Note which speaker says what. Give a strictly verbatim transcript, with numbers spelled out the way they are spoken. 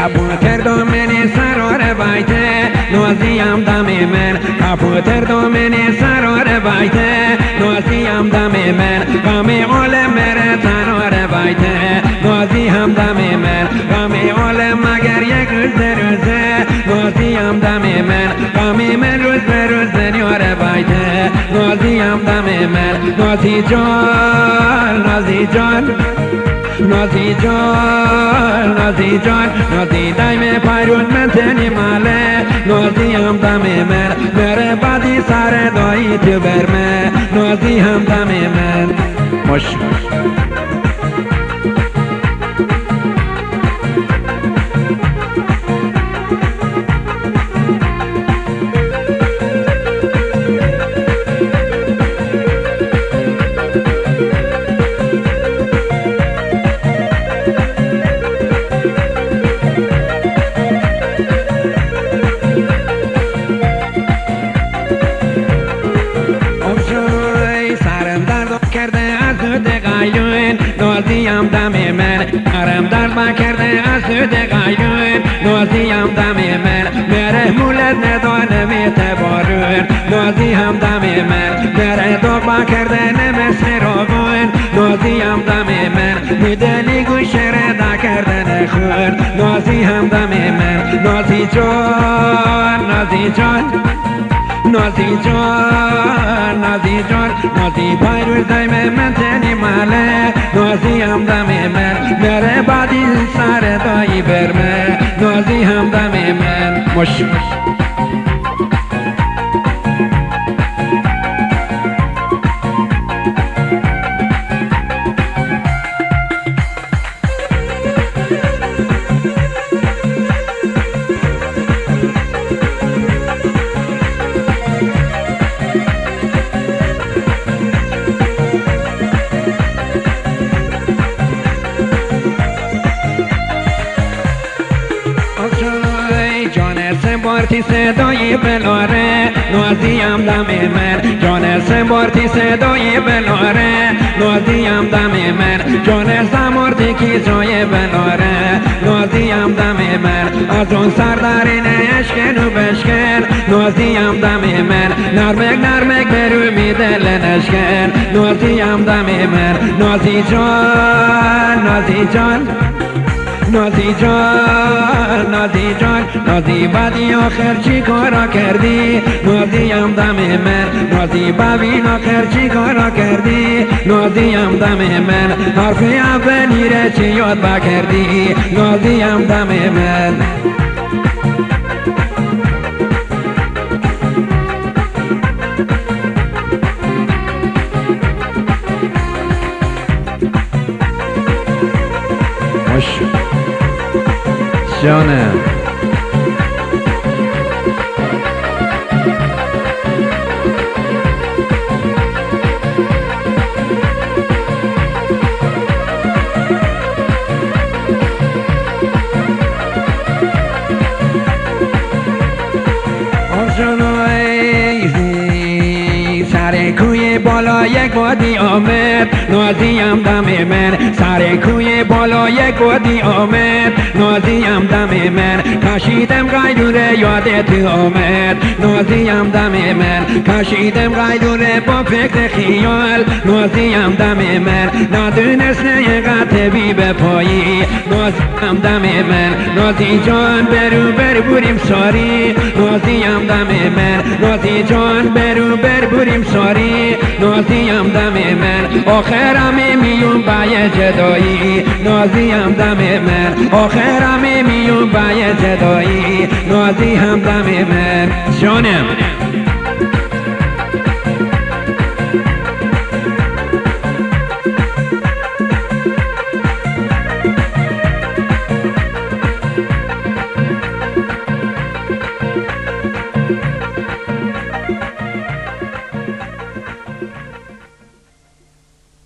Speaker 1: کپوتر دومنی سرار بایته نازیم دم من کپوتر دومنی سرار بایته نازیم دم من غمی عالم مره تنار بایته نازیم دم من غمی عالم مگر یک روز روزه نازیم دم من غمی من روز به روز نیاره بایته نازیم دم من نازی جان نازی جان نازی جان نازی جان نازی دایم پایرون من تنی ماله نازی هم دم من بره بادی سر دایی تو برمه نازی هم دم من مش کرده از دود قایون نازیم دم من حرم درد کرده از دود قایون نازیم دم من مره مولد ندانه میته بارون نازیم دم من مره دوبا کرده نمسه راغون نازیم دم من میدلی گوشه ردا کرده نخون نازیم دم من نازی جان نازی جان نازی جان نازی جان نازی پایروز دایم من تنی ماله نازی هم دم من مره بادی سر دایی برمه نازی هم دم من مش بارتی صدای بلاره نازیم دم من جان سمارتی صدای بلاره نازیم دم من جان سمارتی کی جای بلاره نازیم دم من از اون سردارین اشکن و بشکن نازیم دم من نرمک نرمک برو می دل نشکن نازیم دم من نازی جان نازی جان نازی جان نازی جان نازی بعدی آخر چی کارا کردی نازیم دم من نازی ببین آخر چی کارا کردی نازیم دم من حرف اولی را چی یاد بکردی نازیم دم من جانم سر کوی بالا یک وادی آمد نازیم دم من سر کوی بالا یک وادی آمد نازیم دم من کشیدم قیلوله یاد تو آمد نازیم دم من کشیدم قیلوله با فکر خیال نازیم دم من ندونست نیقت بی به پایی نازیم دم من نازی جان برو بر بوریم ساری نازیم دم من نازی جان برو بر بوریم ساری نازیم دم من آخرم میون بای جدایی نازیم دم من آخرم میون بای جدایی نازیم دم من جانم